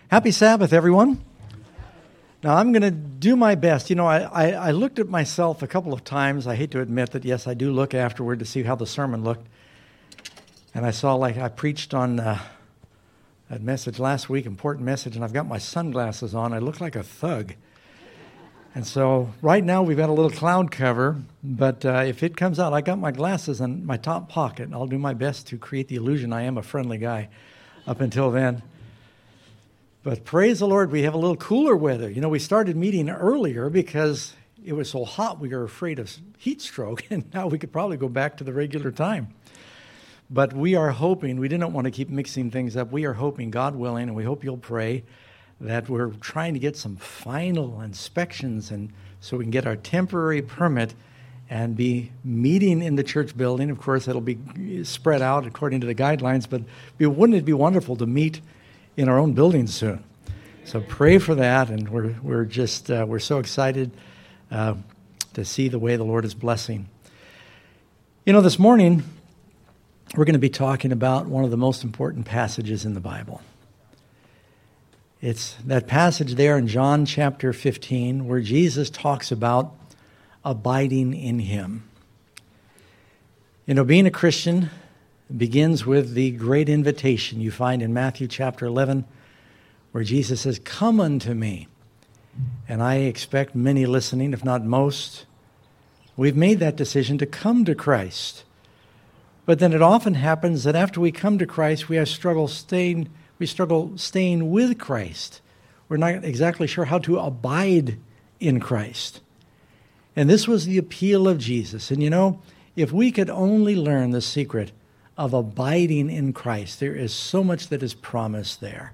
Happy Sabbath, everyone. Now, I'm going to do my best. You know, I looked at myself a couple of times. I hate to admit that, yes, I do look afterward to see how the sermon looked. And I saw, like, I preached on that message last week, important message, and I've got my sunglasses on. I look like a thug. And so right now we've got a little cloud cover, but if it comes out, I got my glasses in my top pocket, and I'll do my best to create the illusion I am a friendly guy up until then. But praise the Lord, we have a little cooler weather. You know, we started meeting earlier because it was so hot we were afraid of heat stroke, and now we could probably go back to the regular time. But we are hoping, we didn't want to keep mixing things up. We are hoping, God willing, and we hope you'll pray, that we're trying to get some final inspections and so we can get our temporary permit and be meeting in the church building. Of course, it'll be spread out according to the guidelines, but wouldn't it be wonderful to meet in our own building soon? So pray for that, and we're so excited to see the way the Lord is blessing. You know, this morning we're going to be talking about one of the most important passages in the Bible. It's that passage there in John chapter 15 where Jesus talks about abiding in Him. You know, being a Christian begins with the great invitation you find in Matthew chapter 11, where Jesus says, "Come unto me." And I expect many listening, if not most, we've made that decision to come to Christ. But then it often happens that after we come to Christ, we struggle staying with Christ. We're not exactly sure how to abide in Christ. And this was the appeal of Jesus. And you know, if we could only learn the secret of abiding in Christ, there is so much that is promised there.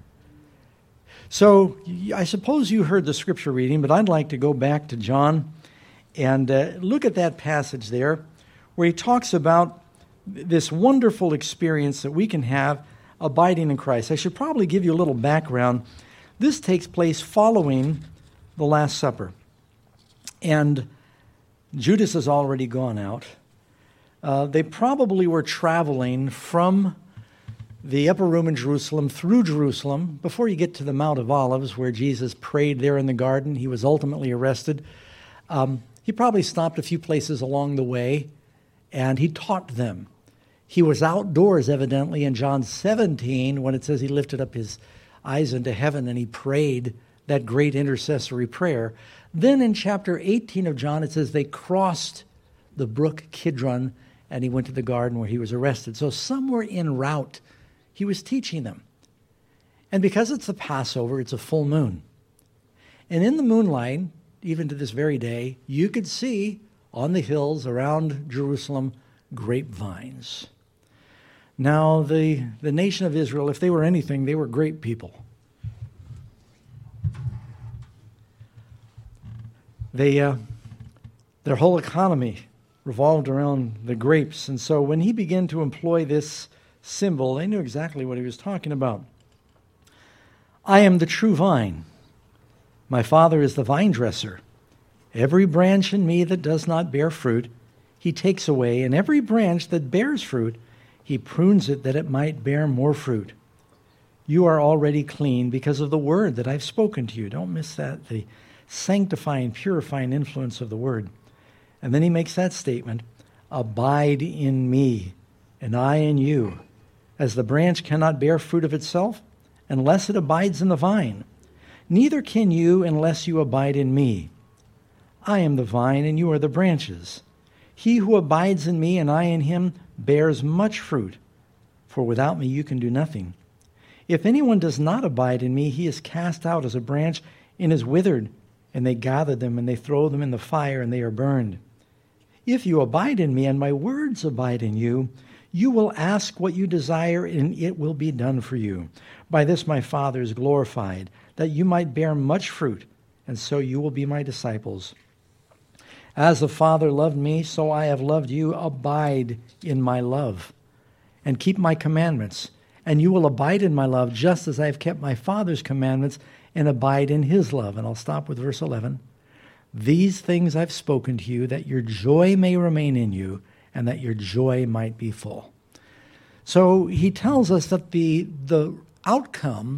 So I suppose you heard the scripture reading, but I'd like to go back to John and look at that passage there where he talks about this wonderful experience that we can have abiding in Christ. I should probably give you a little background. This takes place following the Last Supper. And Judas has already gone out. They probably were traveling from the upper room in Jerusalem through Jerusalem before you get to the Mount of Olives where Jesus prayed there in the garden. He was ultimately arrested. He probably stopped a few places along the way and he taught them. He was outdoors, evidently, in John 17 when it says he lifted up his eyes into heaven and he prayed that great intercessory prayer. Then in chapter 18 of John, it says they crossed the brook Kidron and he went to the garden where he was arrested. So somewhere en route, he was teaching them. And because it's the Passover, it's a full moon. And in the moonlight, even to this very day, you could see on the hills around Jerusalem grapevines. Now, the nation of Israel, if they were anything, they were grape people. Their whole economy revolved around the grapes. And so when he began to employ this symbol, they knew exactly what he was talking about. I am the true vine. My Father is the vine dresser. Every branch in me that does not bear fruit, he takes away, and every branch that bears fruit, he prunes it that it might bear more fruit. You are already clean because of the word that I've spoken to you. Don't miss that, the sanctifying, purifying influence of the word. And then he makes that statement, abide in me, and I in you. As the branch cannot bear fruit of itself unless it abides in the vine, neither can you unless you abide in me. I am the vine, and you are the branches. He who abides in me and I in him bears much fruit, for without me you can do nothing. If anyone does not abide in me, he is cast out as a branch and is withered, and they gather them and they throw them in the fire and they are burned. If you abide in me and my words abide in you, you will ask what you desire and it will be done for you. By this my Father is glorified, that you might bear much fruit, and so you will be my disciples. As the Father loved me, so I have loved you. Abide in my love and keep my commandments, and you will abide in my love just as I have kept my Father's commandments and abide in his love. And I'll stop with verse 11. These things I've spoken to you, that your joy may remain in you, and that your joy might be full. So he tells us that the outcome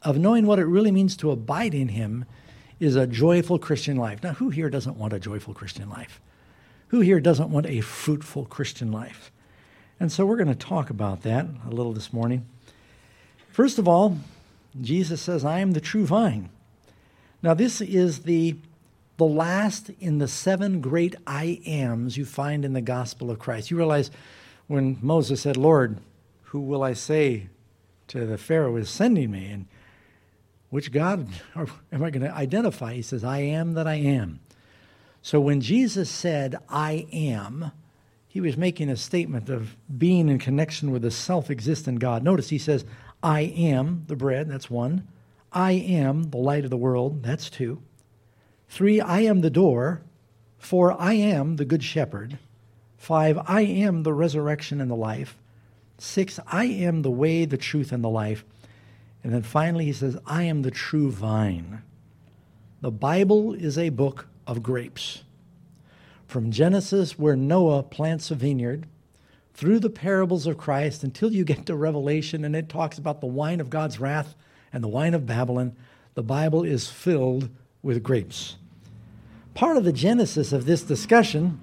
of knowing what it really means to abide in him is a joyful Christian life. Now, who here doesn't want a joyful Christian life? Who here doesn't want a fruitful Christian life? And so we're going to talk about that a little this morning. First of all, Jesus says, I am the true vine. Now, this is the last in the 7 great I ams you find in the gospel of Christ. You realize when Moses said, Lord, who will I say to the Pharaoh is sending me? And which God am I going to identify? He says, I am that I am. So when Jesus said, I am, he was making a statement of being in connection with a self-existent God. Notice he says, I am the bread, that's 1. I am the light of the world, that's 2. 3, I am the door. 4, I am the good shepherd. 5, I am the resurrection and the life. 6, I am the way, the truth, and the life. And then finally he says, I am the true vine. The Bible is a book of grapes. From Genesis, where Noah plants a vineyard, through the parables of Christ, until you get to Revelation, and it talks about the wine of God's wrath and the wine of Babylon, the Bible is filled with grapes. Part of the genesis of this discussion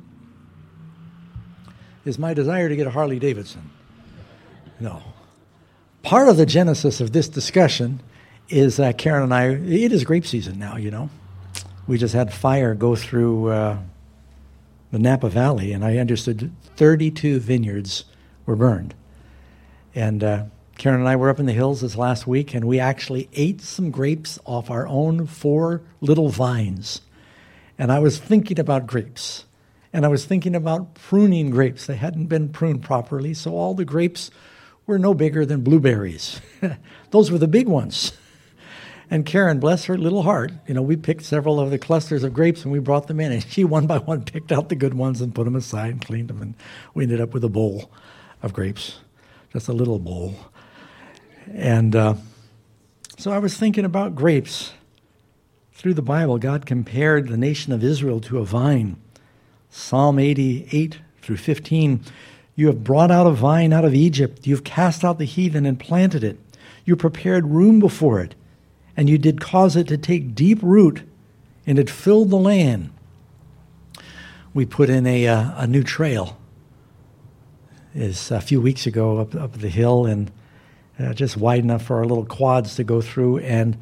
is my desire to get a Harley Davidson. No. Part of the genesis of this discussion is Karen and I, it is grape season now, you know. We just had fire go through the Napa Valley, and I understood 32 vineyards were burned. And Karen and I were up in the hills this last week, and we actually ate some grapes off our own 4 little vines. And I was thinking about grapes, and I was thinking about pruning grapes. They hadn't been pruned properly, so all the grapes were no bigger than blueberries. Those were the big ones. And Karen, bless her little heart, you know, we picked several of the clusters of grapes and we brought them in, and she one by one picked out the good ones and put them aside and cleaned them, and we ended up with a bowl of grapes, just a little bowl. And so I was thinking about grapes. Through the Bible, God compared the nation of Israel to a vine. Psalm 88 through 15, you have brought out a vine out of Egypt. You've cast out the heathen and planted it. You prepared room before it, and you did cause it to take deep root, and it filled the land. We put in a new trail is a few weeks ago up the hill, and just wide enough for our little quads to go through. And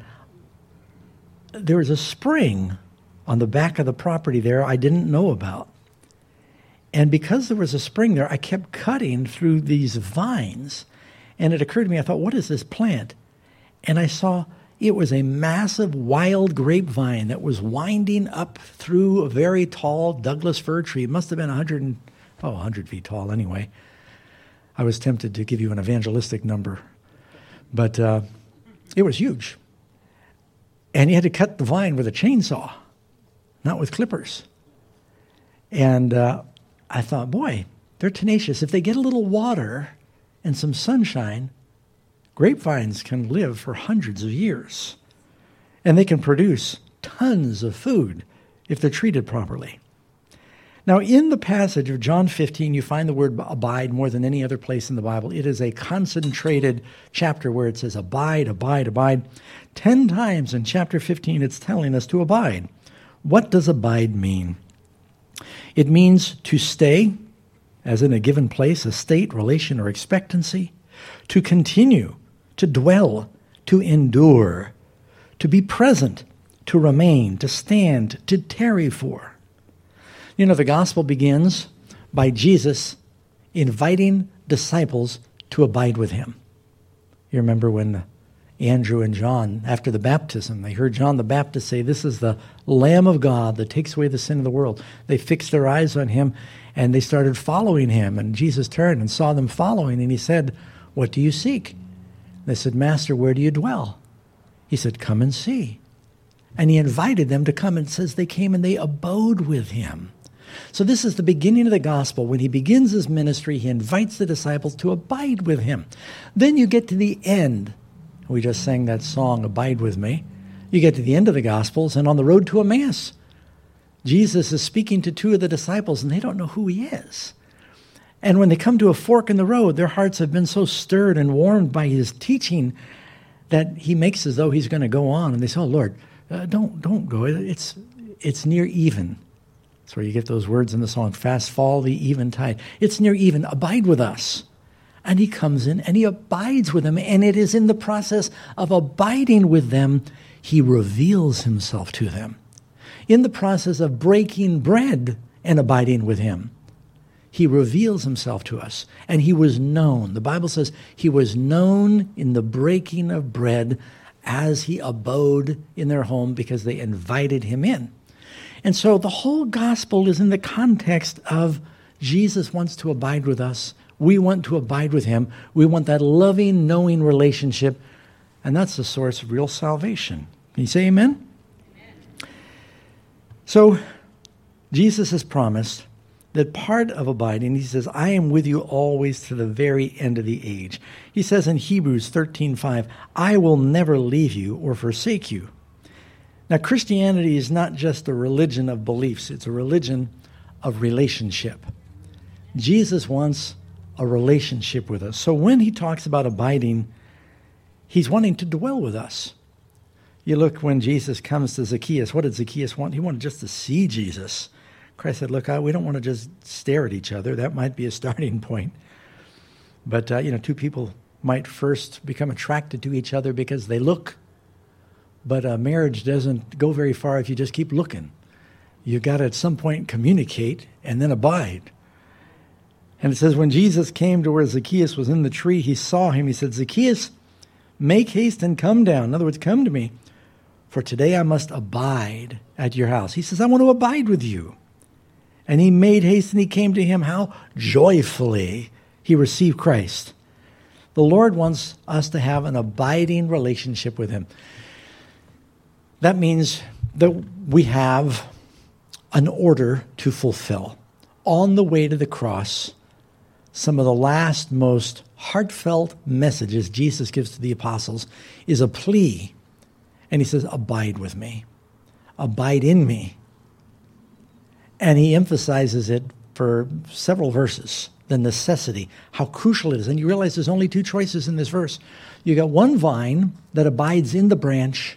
there was a spring on the back of the property there I didn't know about. And because there was a spring there, I kept cutting through these vines. And it occurred to me, I thought, what is this plant? And I saw it was a massive wild grapevine that was winding up through a very tall Douglas fir tree. It must have been 100 feet tall anyway. I was tempted to give you an evangelistic number. But it was huge. And you had to cut the vine with a chainsaw, not with clippers. And I thought, boy, they're tenacious. If they get a little water and some sunshine, grapevines can live for hundreds of years. And they can produce tons of food if they're treated properly. Now, in the passage of John 15, you find the word abide more than any other place in the Bible. It is a concentrated chapter where it says abide, abide, abide. 10 times in chapter 15, it's telling us to abide. What does abide mean? It means to stay, as in a given place, a state, relation, or expectancy. To continue, to dwell, to endure, to be present, to remain, to stand, to tarry for. You know, the gospel begins by Jesus inviting disciples to abide with him. You remember when Andrew and John, after the baptism, they heard John the Baptist say, "This is the Lamb of God that takes away the sin of the world." They fixed their eyes on him and they started following him. And Jesus turned and saw them following, and he said, "What do you seek?" They said, "Master, where do you dwell?" He said, "Come and see." And he invited them to come, and it says they came and they abode with him. So this is the beginning of the gospel. When he begins his ministry, he invites the disciples to abide with him. Then you get to the end. We just sang that song, "Abide with Me." You get to the end of the Gospels, and on the road to Emmaus, Jesus is speaking to 2 of the disciples, and they don't know who he is. And when they come to a fork in the road, their hearts have been so stirred and warmed by his teaching that he makes as though he's going to go on. And they say, oh, Lord, don't go. It's near even. That's where you get those words in the song, fast fall the eventide. It's near even. Abide with us. And he comes in and he abides with them. And it is in the process of abiding with them, he reveals himself to them. In the process of breaking bread and abiding with him, he reveals himself to us. And he was known. The Bible says he was known in the breaking of bread as he abode in their home because they invited him in. And so the whole gospel is in the context of Jesus wants to abide with us. We want to abide with him. We want that loving, knowing relationship. And that's the source of real salvation. Can you say amen? Amen. So Jesus has promised that part of abiding, he says, I am with you always to the very end of the age. He says in Hebrews 13:5, I will never leave you or forsake you. Now, Christianity is not just a religion of beliefs. It's a religion of relationship. Jesus wants a relationship with us. So when he talks about abiding, he's wanting to dwell with us. You look when Jesus comes to Zacchaeus. What did Zacchaeus want? He wanted just to see Jesus. Christ said, look, we don't want to just stare at each other. That might be a starting point. But, two people might first become attracted to each other because they look. But marriage doesn't go very far if you just keep looking. You've got to at some point communicate and then abide. And it says, when Jesus came to where Zacchaeus was in the tree, he saw him. He said, Zacchaeus, make haste and come down. In other words, come to me. For today I must abide at your house. He says, I want to abide with you. And he made haste and he came to him. How joyfully he received Christ. The Lord wants us to have an abiding relationship with him. That means that we have an order to fulfill. On the way to the cross, some of the last, most heartfelt messages Jesus gives to the apostles is a plea. And he says, abide with me. Abide in me. And he emphasizes it for several verses, the necessity, how crucial it is. And you realize there's only two choices in this verse. You got one vine that abides in the branch.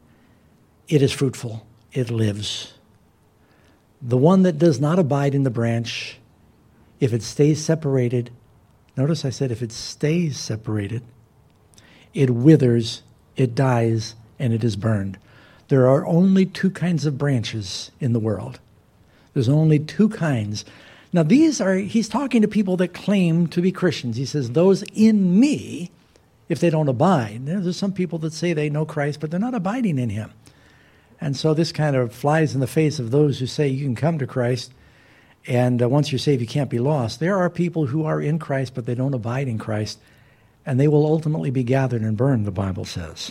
It is fruitful. It lives. The one that does not abide in the branch, if it stays separated, notice I said if it stays separated, it withers, it dies, and it is burned. There are only two kinds of branches in the world. There's only two kinds. Now he's talking to people that claim to be Christians. He says, those in me, if they don't abide. There's some people that say they know Christ, but they're not abiding in him. And so this kind of flies in the face of those who say you can come to Christ, and once you're saved, you can't be lost. There are people who are in Christ, but they don't abide in Christ, and they will ultimately be gathered and burned, the Bible says.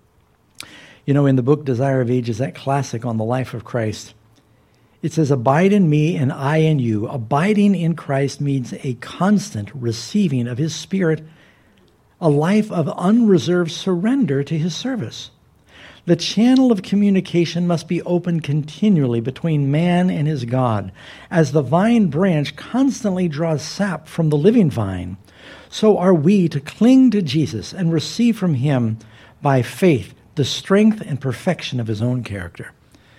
You know, in the book Desire of Ages, that classic on the life of Christ, it says, abide in me and I in you. Abiding in Christ means a constant receiving of his Spirit, a life of unreserved surrender to his service. The channel of communication must be open continually between man and his God. As the vine branch constantly draws sap from the living vine, so are we to cling to Jesus and receive from him by faith the strength and perfection of his own character.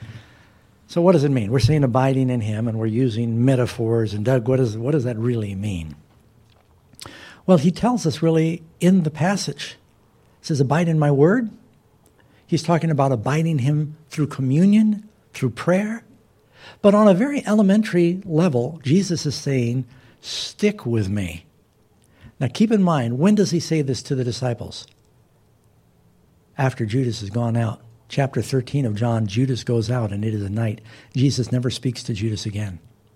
So what does it mean? We're saying abiding in him, and we're using metaphors. And Doug, what does that really mean? Well, he tells us really in the passage. He says, abide in my word. He's talking about abiding him through communion, through prayer. But on a very elementary level, Jesus is saying, stick with me. Now keep in mind, when does he say this to the disciples? After Judas has gone out. Chapter 13 of John, Judas goes out and it is a night. Jesus never speaks to Judas again.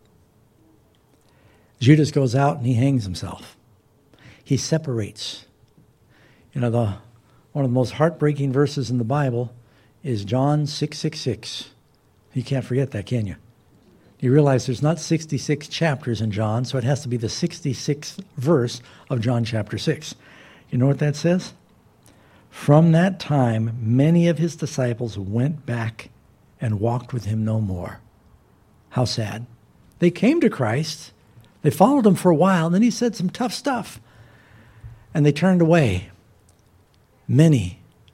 Judas goes out and he hangs himself. He separates. You know, one of the most heartbreaking verses in the Bible is John 6:66. You can't forget that, can you? You realize there's not 66 chapters in John, so it has to be the 66th verse of John chapter 6. You know what that says? From that time, many of his disciples went back and walked with him no more. How sad. They came to Christ. They followed him for a while, and then he said some tough stuff. And they turned away. Many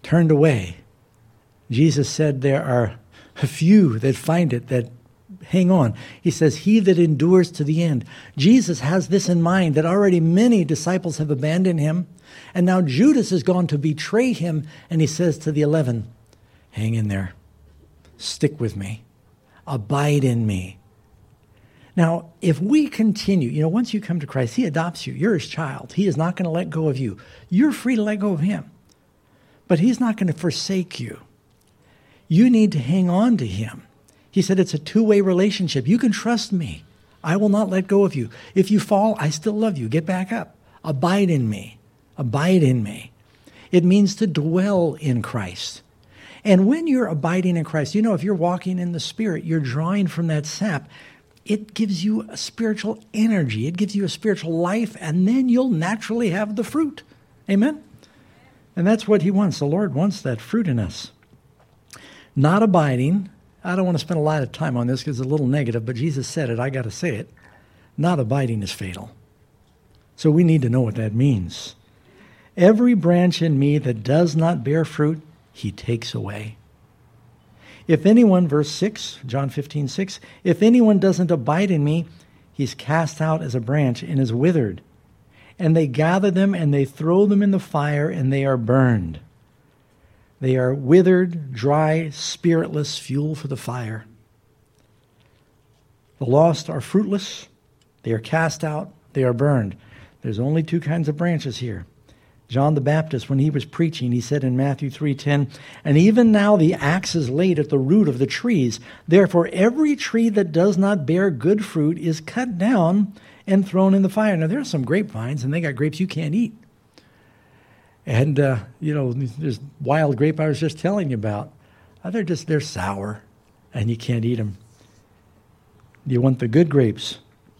turned away. Jesus said there are a few that find it, that hang on. He says, he that endures to the end. Jesus has this in mind, that already many disciples have abandoned him, and now Judas has gone to betray him, and he says to the 11, hang in there. Stick with me. Abide in me. Now, if we continue, once you come to Christ, he adopts you. You're his child. He is not going to let go of you. You're free to let go of him. But he's not going to forsake you. You need to hang on to him. He said it's a two-way relationship. You can trust me. I will not let go of you. If you fall, I still love you. Get back up. Abide in me. Abide in me. It means to dwell in Christ. And when you're abiding in Christ, if you're walking in the Spirit, you're drawing from that sap. It gives you a spiritual energy. It gives you a spiritual life, and then you'll naturally have the fruit. Amen? And that's what he wants. The Lord wants that fruit in us. Not abiding. I don't want to spend a lot of time on this because it's a little negative, but Jesus said it. I got to say it. Not abiding is fatal. So we need to know what that means. Every branch in me that does not bear fruit, he takes away. If anyone, verse 6, John 15:6, if anyone doesn't abide in me, he's cast out as a branch and is withered. And they gather them and they throw them in the fire and they are burned. They are withered, dry, spiritless, fuel for the fire. The lost are fruitless. They are cast out. They are burned. There's only two kinds of branches here. John the Baptist, when he was preaching, he said in Matthew 3:10, and even now the axe is laid at the root of the trees. Therefore, every tree that does not bear good fruit is cut down and thrown in the fire. Now, there are some grapevines, and they got grapes you can't eat. And, there's wild grape I was just telling you about. They're sour, and you can't eat them. You want the good grapes.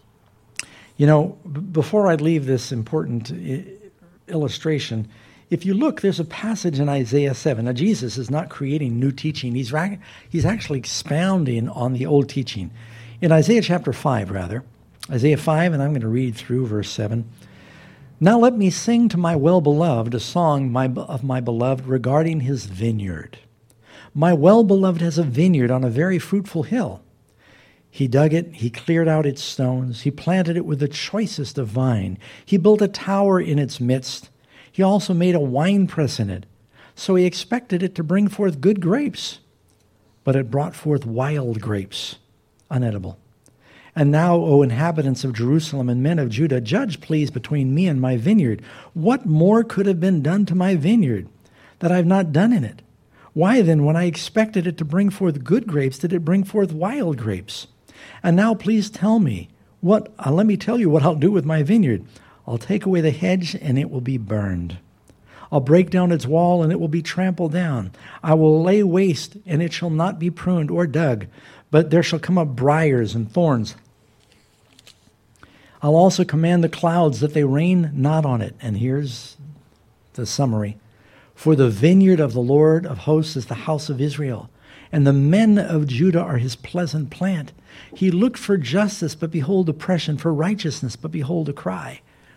Before I leave this important illustration, if you look, there's a passage in Isaiah 7. Now, Jesus is not creating new teaching. He's actually expounding on the old teaching. In Isaiah chapter 5, Isaiah 5, and I'm going to read through verse 7. Now let me sing to my well-beloved a song of my beloved regarding his vineyard. My well-beloved has a vineyard on a very fruitful hill. He dug it, he cleared out its stones, he planted it with the choicest of vine. He built a tower in its midst. He also made a winepress in it. So he expected it to bring forth good grapes, but it brought forth wild grapes, unedible. And now, O inhabitants of Jerusalem and men of Judah, judge, please, between me and my vineyard. What more could have been done to my vineyard that I have not done in it? Why then, when I expected it to bring forth good grapes, did it bring forth wild grapes? And now, please tell me, let me tell you what I'll do with my vineyard. I'll take away the hedge, and it will be burned. I'll break down its wall, and it will be trampled down. I will lay waste, and it shall not be pruned or dug, but there shall come up briars and thorns. I'll also command the clouds that they rain not on it. And here's the summary. For the vineyard of the Lord of hosts is the house of Israel, and the men of Judah are his pleasant plant. He looked for justice, but behold oppression, for righteousness, but behold a cry.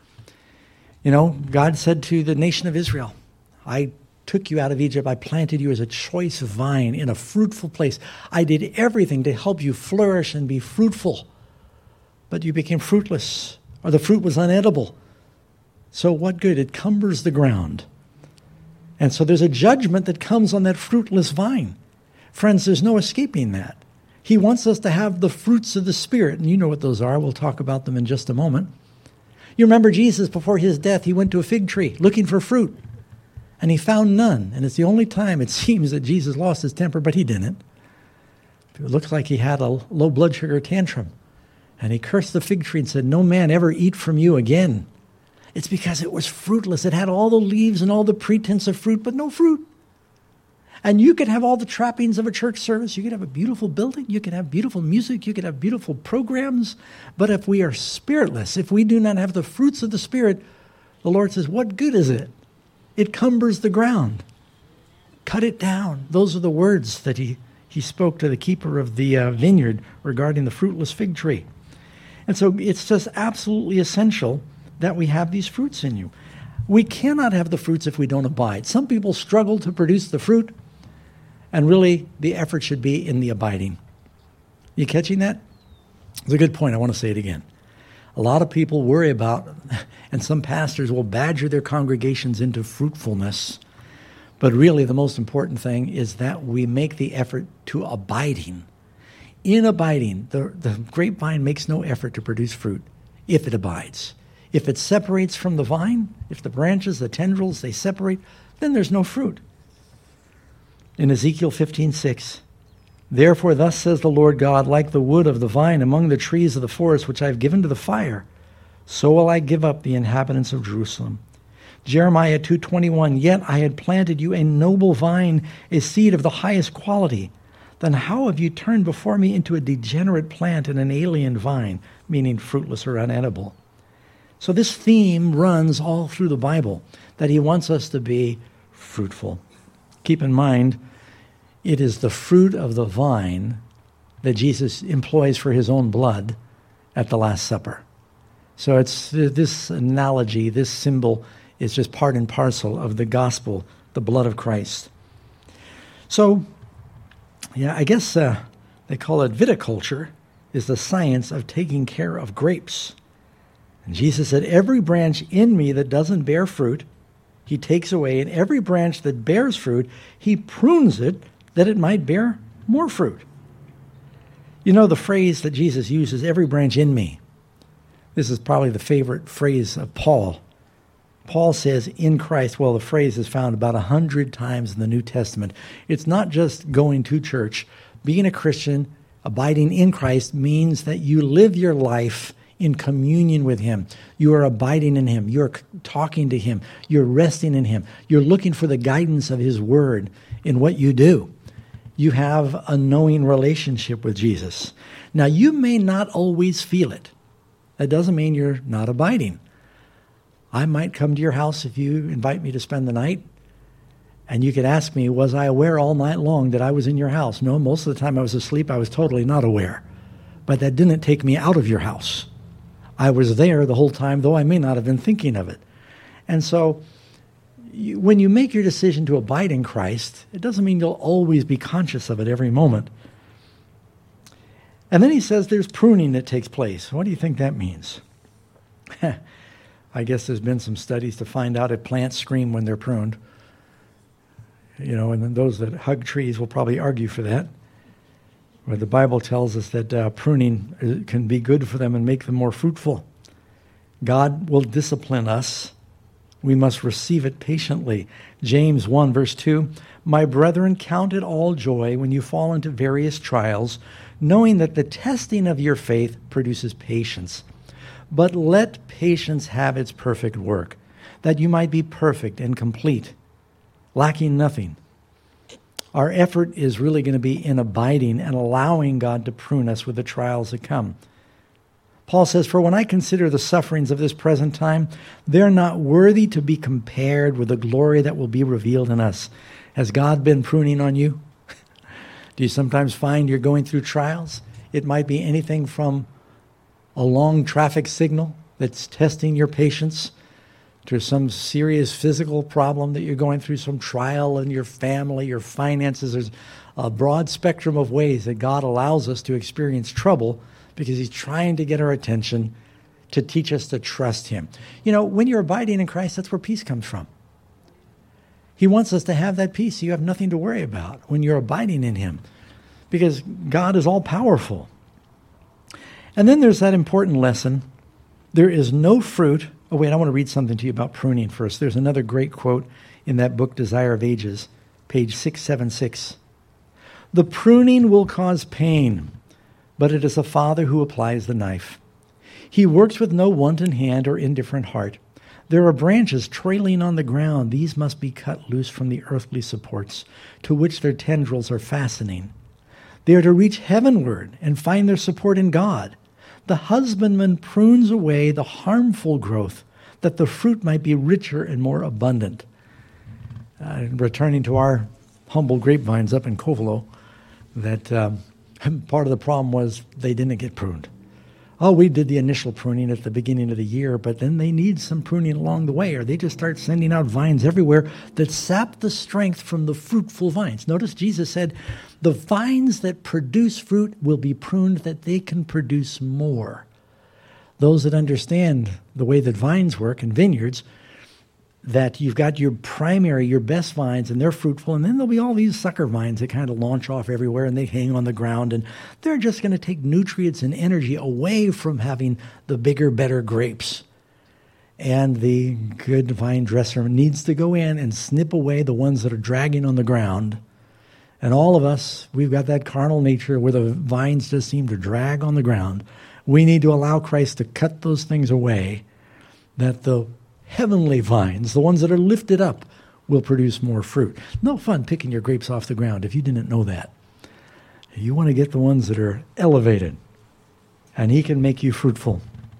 God said to the nation of Israel, I took you out of Egypt. I planted you as a choice vine in a fruitful place. I did everything to help you flourish and be fruitful. But you became fruitless, or the fruit was unedible. So what good? It cumbers the ground. And so there's a judgment that comes on that fruitless vine. Friends, there's no escaping that. He wants us to have the fruits of the Spirit, and you know what those are. We'll talk about them in just a moment. You remember Jesus, before his death, he went to a fig tree looking for fruit, and he found none. And it's the only time it seems that Jesus lost his temper, but he didn't. It looks like he had a low blood sugar tantrum. And he cursed the fig tree and said, no man ever eat from you again. It's because it was fruitless. It had all the leaves and all the pretense of fruit, but no fruit. And you could have all the trappings of a church service. You could have a beautiful building. You could have beautiful music. You could have beautiful programs. But if we are spiritless, if we do not have the fruits of the Spirit, the Lord says, what good is it? It cumbers the ground. Cut it down. Those are the words that he spoke to the keeper of the vineyard regarding the fruitless fig tree. And so it's just absolutely essential that we have these fruits in you. We cannot have the fruits if we don't abide. Some people struggle to produce the fruit, and really the effort should be in the abiding. You catching that? It's a good point. I want to say it again. A lot of people worry about, and some pastors will badger their congregations into fruitfulness. But really the most important thing is that we make the effort to abiding. In abiding, the grapevine makes no effort to produce fruit if it abides. If it separates from the vine, if the branches, the tendrils, they separate, then there's no fruit. In Ezekiel 15:6, therefore thus says the Lord God, like the wood of the vine among the trees of the forest which I have given to the fire, so will I give up the inhabitants of Jerusalem. Jeremiah 2:21, yet I had planted you a noble vine, a seed of the highest quality. Then how have you turned before me into a degenerate plant and an alien vine, meaning fruitless or unedible? So this theme runs all through the Bible, that he wants us to be fruitful. Keep in mind, it is the fruit of the vine that Jesus employs for his own blood at the Last Supper. So it's this analogy, this symbol is just part and parcel of the gospel, the blood of Christ. So, I guess they call it viticulture, is the science of taking care of grapes. And Jesus said, every branch in me that doesn't bear fruit, he takes away, and every branch that bears fruit, he prunes it that it might bear more fruit. You know the phrase that Jesus uses, every branch in me. This is probably the favorite phrase of Paul. Paul says, in Christ, well, the phrase is found about 100 times in the New Testament. It's not just going to church. Being a Christian, abiding in Christ, means that you live your life in communion with him. You are abiding in him. You're talking to him. You're resting in him. You're looking for the guidance of his word in what you do. You have a knowing relationship with Jesus. Now, you may not always feel it. That doesn't mean you're not abiding. I might come to your house if you invite me to spend the night, and you could ask me, was I aware all night long that I was in your house? No, most of the time I was asleep. I was totally not aware. But that didn't take me out of your house. I was there the whole time, though I may not have been thinking of it. And so when you make your decision to abide in Christ, it doesn't mean you'll always be conscious of it every moment. And then he says there's pruning that takes place. What do you think that means? I guess there's been some studies to find out if plants scream when they're pruned. And then those that hug trees will probably argue for that. Where the Bible tells us that pruning can be good for them and make them more fruitful. God will discipline us. We must receive it patiently. James 1, verse 2, my brethren, count it all joy when you fall into various trials, knowing that the testing of your faith produces patience. But let patience have its perfect work, that you might be perfect and complete, lacking nothing. Our effort is really going to be in abiding and allowing God to prune us with the trials that come. Paul says, for when I consider the sufferings of this present time, they're not worthy to be compared with the glory that will be revealed in us. Has God been pruning on you? Do you sometimes find you're going through trials? It might be anything from a long traffic signal that's testing your patience, to some serious physical problem that you're going through, some trial in your family, your finances. There's a broad spectrum of ways that God allows us to experience trouble because he's trying to get our attention to teach us to trust him. When you're abiding in Christ, that's where peace comes from. He wants us to have that peace so you have nothing to worry about when you're abiding in him, because God is all powerful. And then there's that important lesson. There is no fruit. Oh, wait, I want to read something to you about pruning first. There's another great quote in that book, Desire of Ages, page 676. The pruning will cause pain, but it is a father who applies the knife. He works with no wanton hand or indifferent heart. There are branches trailing on the ground. These must be cut loose from the earthly supports to which their tendrils are fastening. They are to reach heavenward and find their support in God. The husbandman prunes away the harmful growth, that the fruit might be richer and more abundant. Returning to our humble grapevines up in Covelo, that part of the problem was they didn't get pruned. oh, we did the initial pruning at the beginning of the year, but then they need some pruning along the way, or they just start sending out vines everywhere that sap the strength from the fruitful vines. Notice Jesus said, the vines that produce fruit will be pruned that they can produce more. Those that understand the way that vines work in vineyards, that you've got your primary, your best vines, and they're fruitful, and then there'll be all these sucker vines that kind of launch off everywhere, and they hang on the ground, and they're just going to take nutrients and energy away from having the bigger, better grapes. And the good vine dresser needs to go in and snip away the ones that are dragging on the ground. And all of us, we've got that carnal nature where the vines just seem to drag on the ground. We need to allow Christ to cut those things away, that the heavenly vines, the ones that are lifted up, will produce more fruit. No fun picking your grapes off the ground if you didn't know that. You want to get the ones that are elevated, and he can make you fruitful.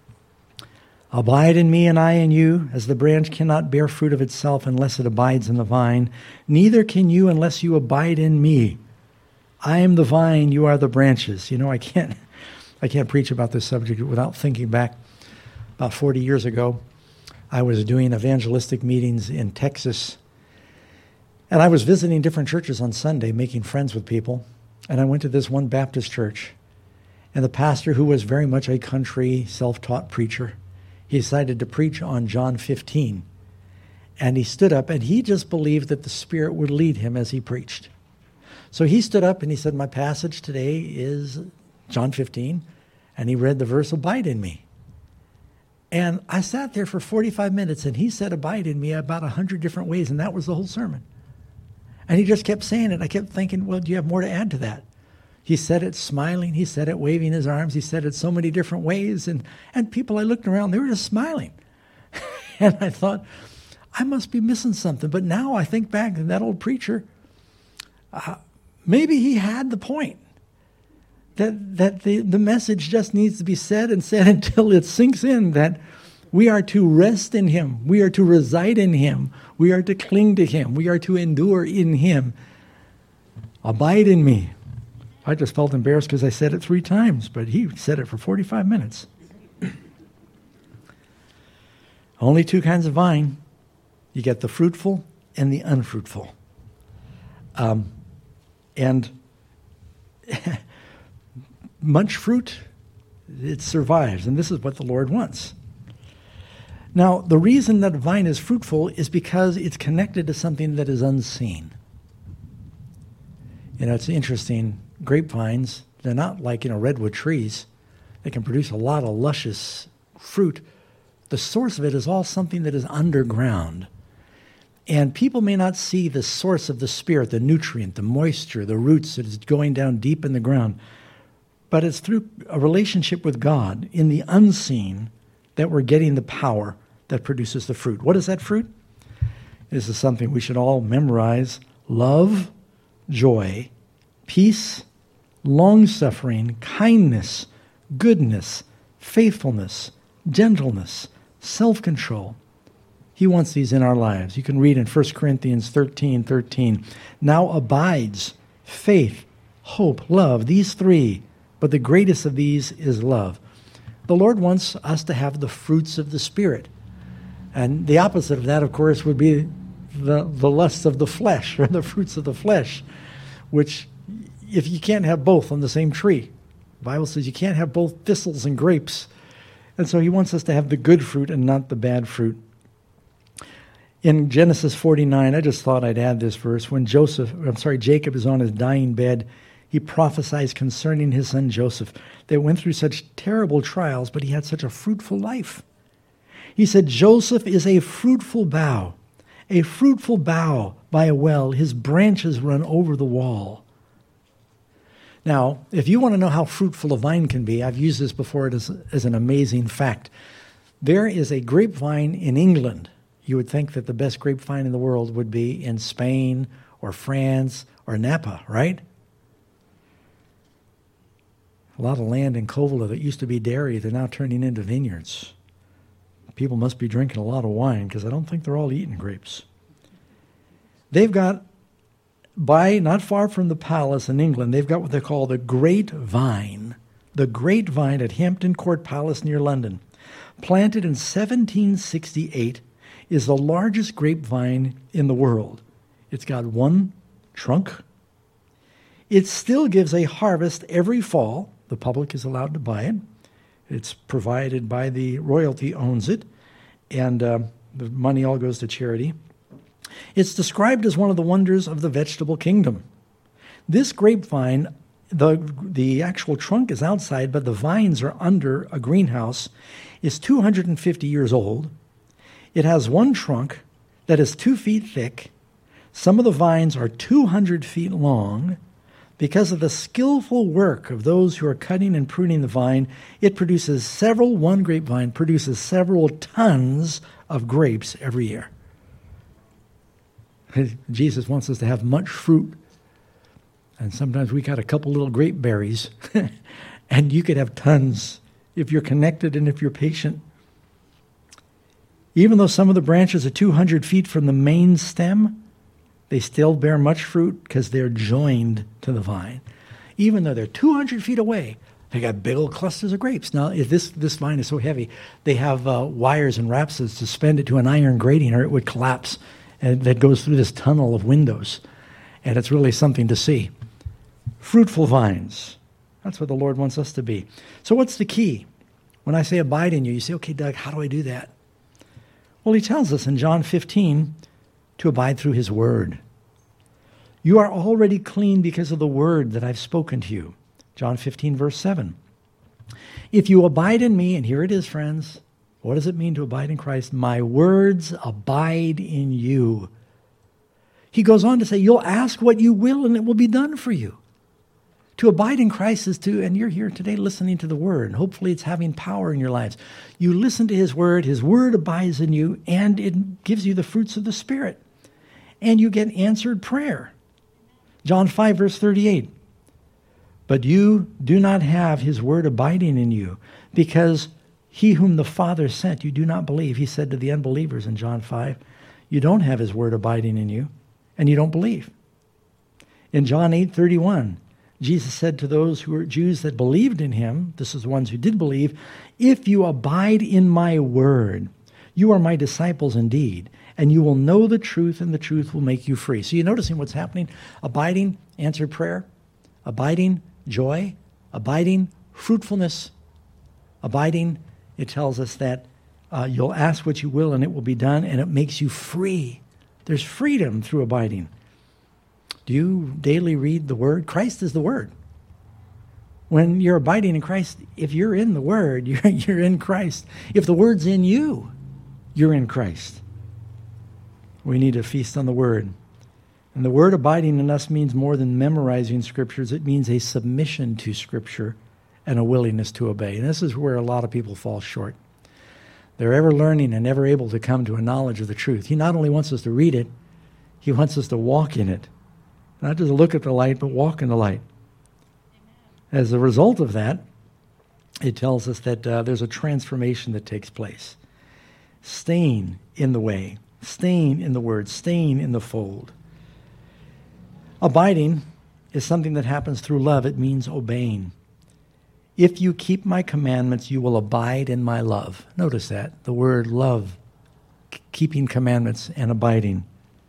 Abide in me and I in you, as the branch cannot bear fruit of itself unless it abides in the vine. Neither can you unless you abide in me. I am the vine, you are the branches. You know, I can't preach about this subject without thinking back about 40 years ago. I was doing evangelistic meetings in Texas, and I was visiting different churches on Sunday, making friends with people, and I went to this one Baptist church, and the pastor, who was very much a country, self-taught preacher, he decided to preach on John 15, and he stood up, and he just believed that the Spirit would lead him as he preached. So he stood up, and he said, my passage today is John 15, and he read the verse, abide in me. And I sat there for 45 minutes, and he said, abide in me about 100 different ways, and that was the whole sermon. And he just kept saying it. I kept thinking, well, do you have more to add to that? He said it smiling. He said it waving his arms. He said it so many different ways. And people, I looked around, they were just smiling. And I thought, I must be missing something. But now I think back to that old preacher. Maybe he had the point. That the message just needs to be said and said until it sinks in, that we are to rest in him. We are to reside in him. We are to cling to him. We are to endure in him. Abide in me. I just felt embarrassed because I said it 3 times, but he said it for 45 minutes. Only 2 kinds of vine. You get the fruitful and the unfruitful. And much fruit, it survives, and this is what the Lord wants. Now, the reason that a vine is fruitful is because it's connected to something that is unseen. You know, it's interesting. Grapevines, they're not like, redwood trees. They can produce a lot of luscious fruit. The source of it is all something that is underground. And people may not see the source of the Spirit, the nutrient, the moisture, the roots that is going down deep in the ground. But it's through a relationship with God in the unseen that we're getting the power that produces the fruit. What is that fruit? This is something we should all memorize. Love, joy, peace, long-suffering, kindness, goodness, faithfulness, gentleness, self-control. He wants these in our lives. You can read in 1 Corinthians 13:13. Now abides faith, hope, love, these 3. But the greatest of these is love. The Lord wants us to have the fruits of the Spirit. And the opposite of that, of course, would be the lusts of the flesh, or the fruits of the flesh, which if you can't have both on the same tree. The Bible says you can't have both thistles and grapes. And so he wants us to have the good fruit and not the bad fruit. In Genesis 49, I just thought I'd add this verse. When Jacob is on his dying bed, he prophesies concerning his son Joseph. They went through such terrible trials, but he had such a fruitful life. He said, Joseph is a fruitful bough by a well. His branches run over the wall. Now, if you want to know how fruitful a vine can be, I've used this before as an amazing fact. There is a grapevine in England. You would think that the best grapevine in the world would be in Spain or France or Napa, right? A lot of land in Covala that used to be dairy, they're now turning into vineyards. People must be drinking a lot of wine because I don't think they're all eating grapes. They've got, not far from the palace in England, they've got what they call the Great Vine. the grapevine at Hampton Court Palace near London, planted in 1768, is the largest grapevine in the world. It's got one trunk. It still gives a harvest every fall. The public is allowed to buy it. It's provided by the royalty owns it, and the money all goes to charity. It's described as one of the wonders of the vegetable kingdom. This grapevine, the actual trunk is outside, but the vines are under a greenhouse, is 250 years old. It has one trunk that is 2 feet thick. Some of the vines are 200 feet long. Because of the skillful work of those who are cutting and pruning the vine, one grapevine produces several tons of grapes every year. Jesus wants us to have much fruit. And sometimes we got a couple little grape berries. And you could have tons if you're connected and if you're patient. Even though some of the branches are 200 feet from the main stem, they still bear much fruit because they're joined to the vine. Even though they're 200 feet away, they got big old clusters of grapes. Now, if this vine is so heavy, they have wires and wraps to suspend it to an iron grating or it would collapse. And that goes through this tunnel of windows. And it's really something to see. Fruitful vines. That's what the Lord wants us to be. So what's the key? When I say abide in you, you say, okay, Doug, how do I do that? Well, he tells us in John 15 to abide through his word. You are already clean because of the word that I've spoken to you. John 15, verse 7. If you abide in me, and here it is, friends, what does it mean to abide in Christ? My words abide in you. He goes on to say, you'll ask what you will and it will be done for you. To abide in Christ is to, and you're here today listening to the word, and hopefully it's having power in your lives. You listen to his word abides in you, and it gives you the fruits of the Spirit. And you get answered prayer. John 5, verse 38. But you do not have his word abiding in you, because he whom the Father sent you do not believe. He said to the unbelievers in John 5, you don't have his word abiding in you, and you don't believe. In John 8:31, Jesus said to those who were Jews that believed in him, this is the ones who did believe, if you abide in my word, you are my disciples indeed, and you will know the truth, and the truth will make you free. So you're noticing what's happening? Abiding, answered prayer. Abiding, joy. Abiding, fruitfulness. Abiding, it tells us that you'll ask what you will, and it will be done, and it makes you free. There's freedom through abiding. Do you daily read the Word? Christ is the Word. When you're abiding in Christ, if you're in the Word, you're in Christ. If the Word's in you, you're in Christ. We need to feast on the Word. And the Word abiding in us means more than memorizing Scriptures. It means a submission to Scripture and a willingness to obey. And this is where a lot of people fall short. They're ever learning and never able to come to a knowledge of the truth. He not only wants us to read it, he wants us to walk in it. Not just look at the light, but walk in the light. Amen. As a result of that, it tells us that there's a transformation that takes place. Staying in the way, staying in the Word, staying in the fold. Abiding is something that happens through love. It means obeying. If you keep my commandments, you will abide in my love. Notice that, the word love, keeping commandments and abiding.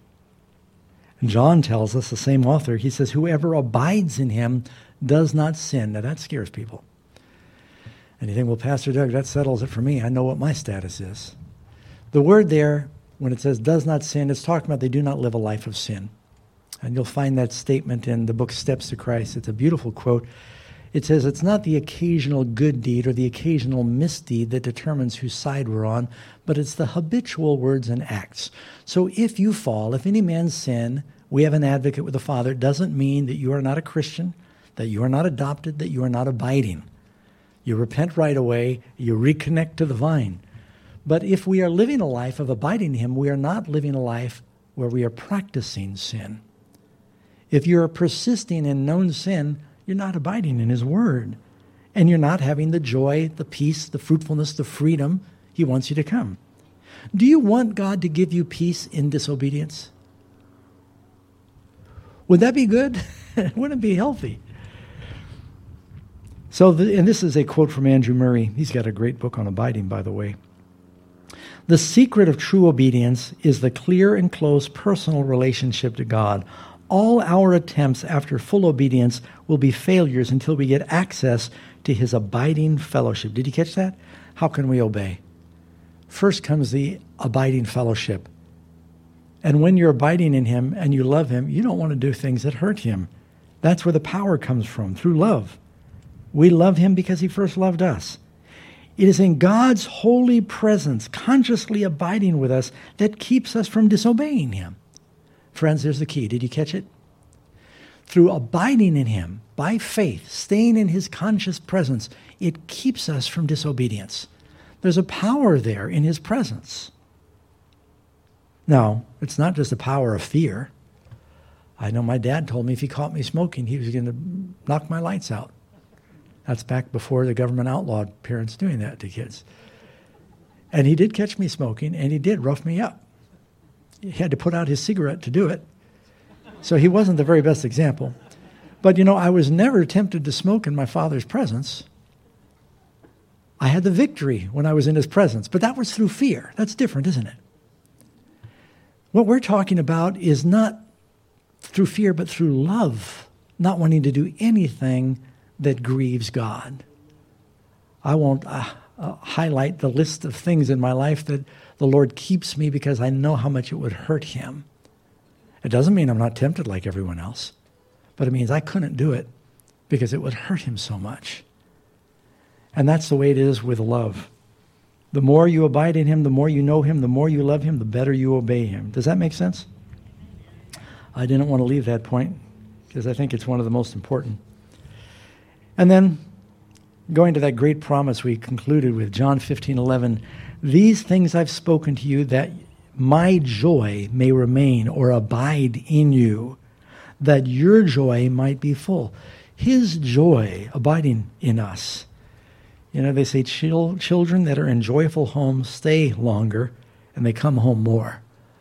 And John tells us, the same author, he says, whoever abides in him does not sin. Now that scares people. And you think, well, Pastor Doug, that settles it for me. I know what my status is. The word there, when it says does not sin, it's talking about they do not live a life of sin. And you'll find that statement in the book Steps to Christ. It's a beautiful quote. It says, it's not the occasional good deed or the occasional misdeed that determines whose side we're on, but it's the habitual words and acts. So if you fall, if any man sin, we have an advocate with the Father. It doesn't mean that you are not a Christian, that you are not adopted, that you are not abiding. You repent right away, you reconnect to the vine. But if we are living a life of abiding in him, we are not living a life where we are practicing sin. If you're persisting in known sin, you're not abiding in his word. And you're not having the joy, the peace, the fruitfulness, the freedom he wants you to come. Do you want God to give you peace in disobedience? Would that be good? Wouldn't it be healthy? And this is a quote from Andrew Murray. He's got a great book on abiding, by the way. The secret of true obedience is the clear and close personal relationship to God. All our attempts after full obedience will be failures until we get access to his abiding fellowship. Did you catch that? How can we obey? First comes the abiding fellowship. And when you're abiding in him and you love him, you don't want to do things that hurt him. That's where the power comes from, through love. We love him because he first loved us. It is in God's holy presence, consciously abiding with us, that keeps us from disobeying him. Friends, there's the key. Did you catch it? Through abiding in him, by faith, staying in his conscious presence, it keeps us from disobedience. There's a power there in his presence. Now, it's not just a power of fear. I know my dad told me if he caught me smoking, he was going to knock my lights out. That's back before the government outlawed parents doing that to kids. And he did catch me smoking, and he did rough me up. He had to put out his cigarette to do it. So he wasn't the very best example. But, I was never tempted to smoke in my father's presence. I had the victory when I was in his presence, but that was through fear. That's different, isn't it? What we're talking about is not through fear, but through love, not wanting to do anything that grieves God. I won't highlight the list of things in my life that the Lord keeps me because I know how much it would hurt him. It doesn't mean I'm not tempted like everyone else, but it means I couldn't do it because it would hurt him so much. And that's the way it is with love. The more you abide in him, the more you know him, the more you love him, the better you obey him. Does that make sense? I didn't want to leave that point because I think it's one of the most important. And then, going to that great promise we concluded with, John 15:11, these things I've spoken to you that my joy may remain or abide in you, that your joy might be full. His joy abiding in us. They say children that are in joyful homes stay longer and they come home more.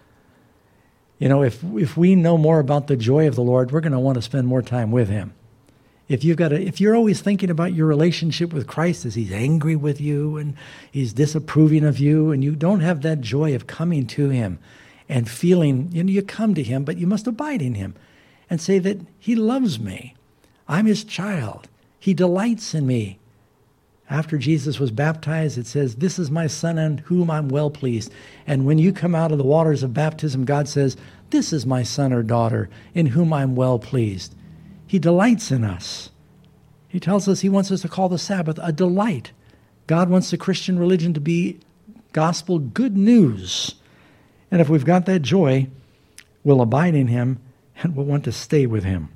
If we know more about the joy of the Lord, we're going to want to spend more time with him. If you're always thinking about your relationship with Christ as he's angry with you and he's disapproving of you, and you don't have that joy of coming to him and feeling, you come to him, but you must abide in him and say that he loves me. I'm his child. He delights in me. After Jesus was baptized, it says, this is my son in whom I'm well pleased. And when you come out of the waters of baptism, God says, this is my son or daughter in whom I'm well pleased. He delights in us. He tells us he wants us to call the Sabbath a delight. God wants the Christian religion to be gospel good news. And if we've got that joy, we'll abide in him and we'll want to stay with him.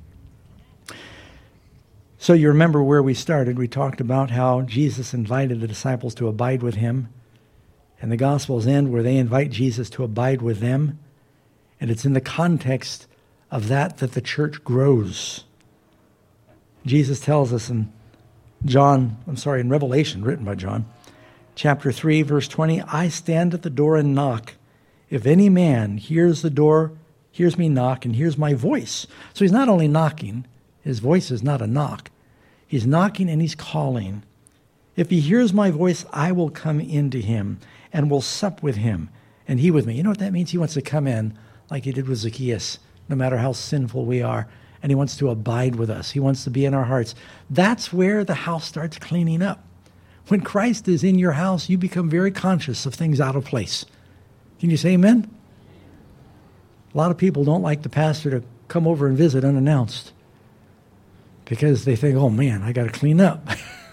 So you remember where we started. We talked about how Jesus invited the disciples to abide with him. And the Gospels end where they invite Jesus to abide with them. And it's in the context of that the church grows. Jesus tells us in Revelation, written by John, chapter 3, verse 20, I stand at the door and knock. If any man hears me knock and hears my voice. So he's not only knocking, his voice is not a knock. He's knocking and he's calling. If he hears my voice, I will come into him and will sup with him and he with me. You know what that means? He wants to come in like he did with Zacchaeus, no matter how sinful we are. And he wants to abide with us. He wants to be in our hearts. That's where the house starts cleaning up. When Christ is in your house, you become very conscious of things out of place. Can you say amen? A lot of people don't like the pastor to come over and visit unannounced because they think, oh man, I got to clean up.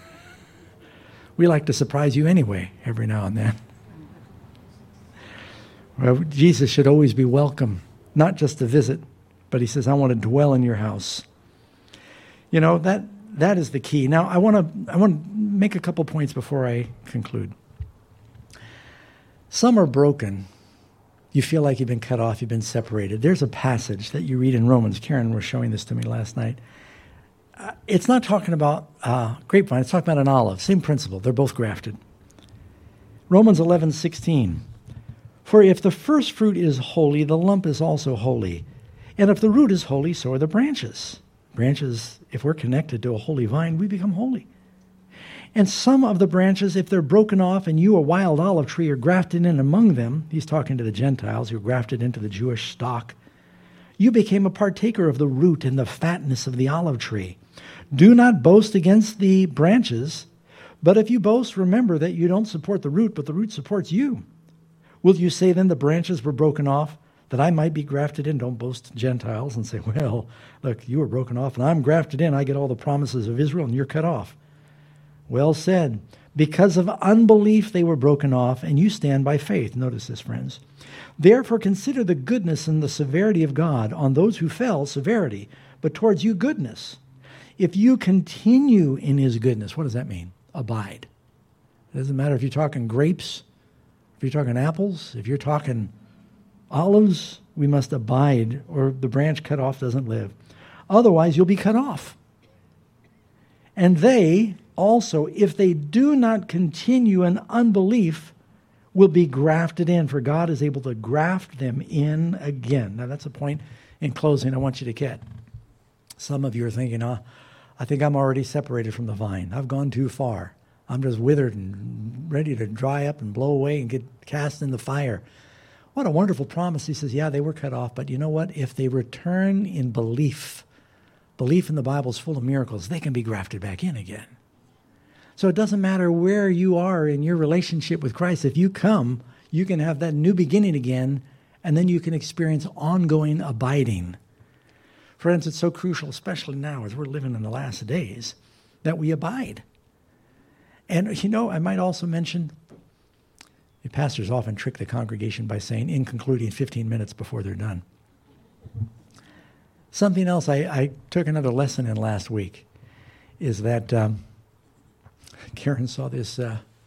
We like to surprise you anyway, every now and then. Well, Jesus should always be welcome, not just to visit, but he says, I want to dwell in your house. That is the key. Now, I want to make a couple points before I conclude. Some are broken. You feel like you've been cut off, you've been separated. There's a passage that you read in Romans. Karen was showing this to me last night. It's not talking about grapevine. It's talking about an olive. Same principle. They're both grafted. Romans 11:16. For if the first fruit is holy, the lump is also holy. And if the root is holy, so are the branches. Branches, if we're connected to a holy vine, we become holy. And some of the branches, if they're broken off and you, a wild olive tree, are grafted in among them, he's talking to the Gentiles who are grafted into the Jewish stock, you became a partaker of the root and the fatness of the olive tree. Do not boast against the branches, but if you boast, remember that you don't support the root, but the root supports you. Will you say then the branches were broken off, that I might be grafted in? Don't boast, Gentiles, and say, well, look, you were broken off, and I'm grafted in. I get all the promises of Israel, and you're cut off. Well said. Because of unbelief they were broken off, and you stand by faith. Notice this, friends. Therefore consider the goodness and the severity of God. On those who fell, severity, but towards you, goodness. If you continue in his goodness, what does that mean? Abide. It doesn't matter if you're talking grapes, if you're talking apples, if you're talking olives, we must abide, or the branch cut off doesn't live. Otherwise, you'll be cut off. And they also, if they do not continue in unbelief, will be grafted in, for God is able to graft them in again. Now, that's a point in closing I want you to get. Some of you are thinking, I think I'm already separated from the vine. I've gone too far. I'm just withered and ready to dry up and blow away and get cast in the fire. What a wonderful promise. He says, yeah, they were cut off, but you know what? If they return in belief in the Bible is full of miracles, they can be grafted back in again. So it doesn't matter where you are in your relationship with Christ. If you come, you can have that new beginning again, and then you can experience ongoing abiding. Friends, it's so crucial, especially now as we're living in the last days, that we abide. And, I might also mention, the pastors often trick the congregation by saying, in concluding 15 minutes before they're done. Something else I took another lesson in last week is that Karen saw this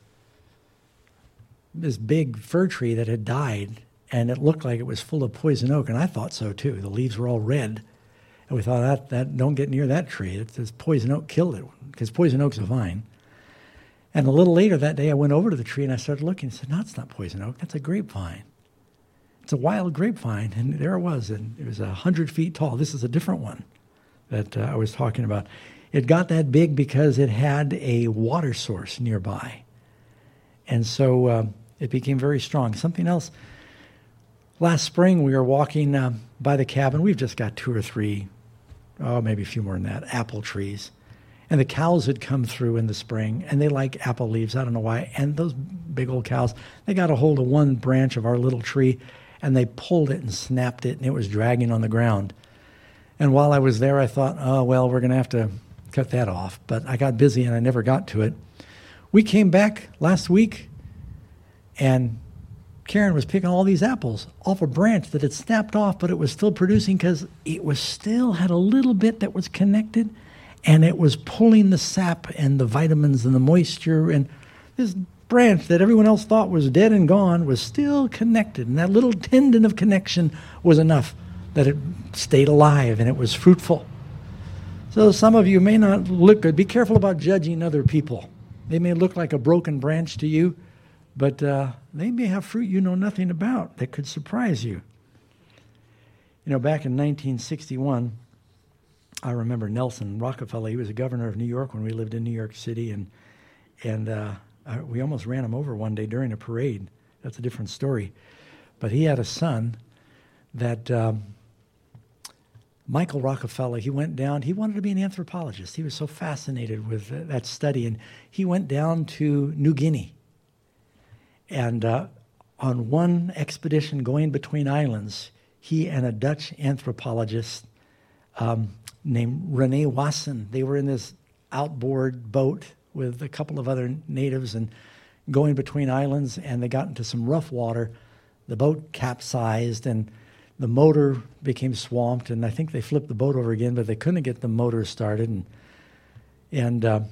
big fir tree that had died, and it looked like it was full of poison oak, and I thought so too. The leaves were all red, and we thought, that don't get near that tree. This poison oak killed it, because poison oak's a vine. And a little later that day, I went over to the tree, and I started looking and said, no, it's not poison oak. That's a grapevine. It's a wild grapevine, and there it was, and it was 100 feet tall. This is a different one that I was talking about. It got that big because it had a water source nearby. And so it became very strong. Something else, last spring we were walking by the cabin. We've just got 2 or 3, maybe a few more than that, apple trees. And the cows had come through in the spring, and they like apple leaves. I don't know why. And those big old cows, they got a hold of one branch of our little tree, and they pulled it and snapped it, and it was dragging on the ground. And while I was there, I thought, we're going to have to cut that off. But I got busy, and I never got to it. We came back last week, and Karen was picking all these apples off a branch that had snapped off, but it was still producing because it was still had a little bit that was connected, and it was pulling the sap and the vitamins and the moisture, and this branch that everyone else thought was dead and gone was still connected, and that little tendon of connection was enough that it stayed alive and it was fruitful. So some of you may not look good. Be careful about judging other people. They may look like a broken branch to you, but they may have fruit you know nothing about that could surprise you. Back in 1961, I remember Nelson Rockefeller. He was a governor of New York when we lived in New York City, and we almost ran him over one day during a parade. That's a different story. But he had a son that Michael Rockefeller, he went down. He wanted to be an anthropologist. He was so fascinated with that study, and he went down to New Guinea. And on one expedition going between islands, he and a Dutch anthropologist named Rene Wasson, they were in this outboard boat with a couple of other natives and going between islands, and they got into some rough water. The boat capsized, and the motor became swamped, and I think they flipped the boat over again, but they couldn't get the motor started. And a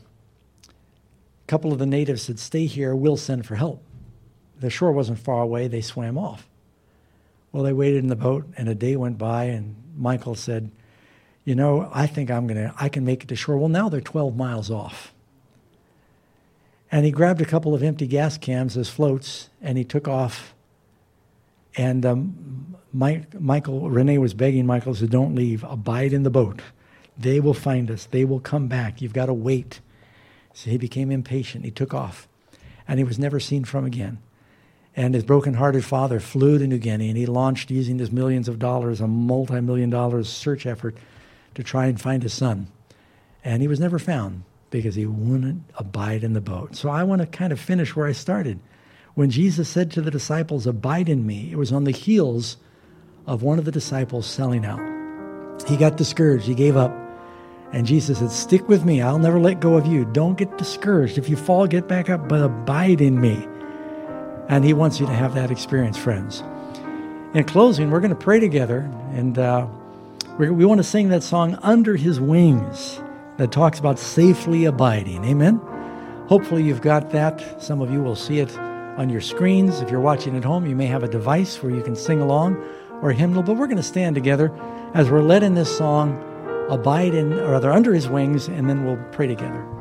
couple of the natives said, stay here, we'll send for help. The shore wasn't far away. They swam off. Well, they waited in the boat, and a day went by, and Michael said, I think I can make it to shore. Well, now they're 12 miles off. And he grabbed a couple of empty gas cans as floats, and he took off. And Rene was begging Michael, said, don't leave. Abide in the boat. They will find us. They will come back. You've got to wait. So he became impatient. He took off, and he was never seen from again. And his broken-hearted father flew to New Guinea, and he launched, using his millions of dollars, a multi-million-dollar search effort to try and find his son. And he was never found because he wouldn't abide in the boat. So I want to kind of finish where I started. When Jesus said to the disciples, "Abide in me," it was on the heels of one of the disciples selling out. He got discouraged. He gave up. And Jesus said, "Stick with me. I'll never let go of you. Don't get discouraged. If you fall, get back up, but abide in me." And he wants you to have that experience, friends. In closing, we're going to pray together, and we want to sing that song, "Under His Wings," that talks about safely abiding. Amen? Hopefully you've got that. Some of you will see it on your screens. If you're watching at home, you may have a device where you can sing along or a hymnal, but we're going to stand together as we're led in this song, abide in, or rather under His wings, and then we'll pray together.